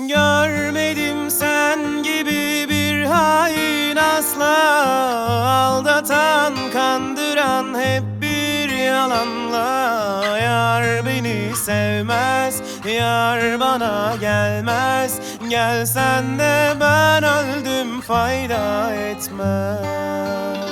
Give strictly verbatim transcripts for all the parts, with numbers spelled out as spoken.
Görmedim sen gibi bir hain asla. Aldatan, kandıran hep bir yalanla. Yar beni sevmez, yar bana gelmez. Gelsen de ben öldüm, fayda etmez.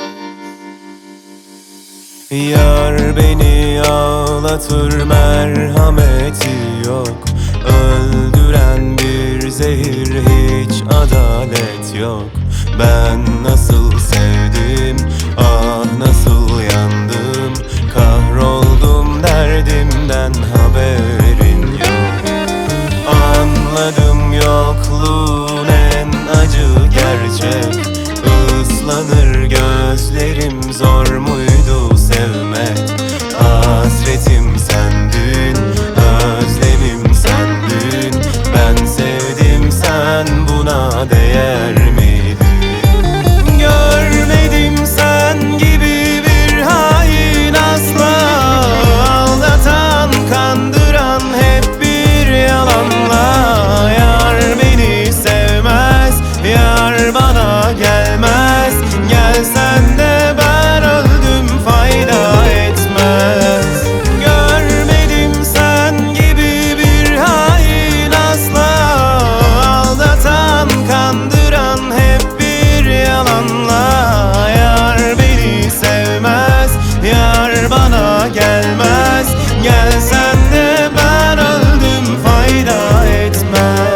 Yar beni ağlatır, merhameti yok. Öldüren bir zehir, hiç adalet yok. Ben nasıl sevdim, ah nasıl yandım. Kahroldum, derdimden haberin yok. Anladım yokluğun en acı gerçek. Islanır gözlerim, zor muydu sevmek? Hasretim sendin, özlemim sendin. Ben sevdim, sen buna değer miydin? Görmedim sen gibi bir hain asla. Aldatan, kandıran hep bir yalanla. Yar beni sevmez, yar bana gelmez. Gelsen de ben öldüm, fayda etmez. Görmedim sen gibi bir hain asla. Aldatan, kandıran hep bir yalanla. Yar beni sevmez, yar bana gelmez. Gelsen de ben öldüm, fayda etmez.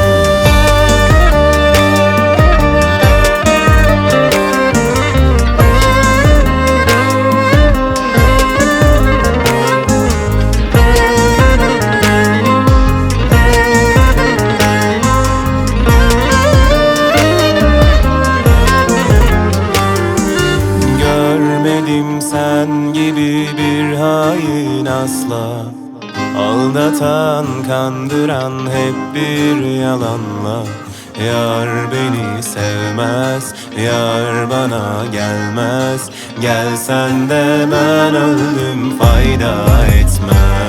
Görmedim sen gibi bir hain asla. Aldatan, kandıran hep bir yalanla. Yar beni sevmez, yar bana gelmez. Gelsen de ben öldüm, fayda etmez.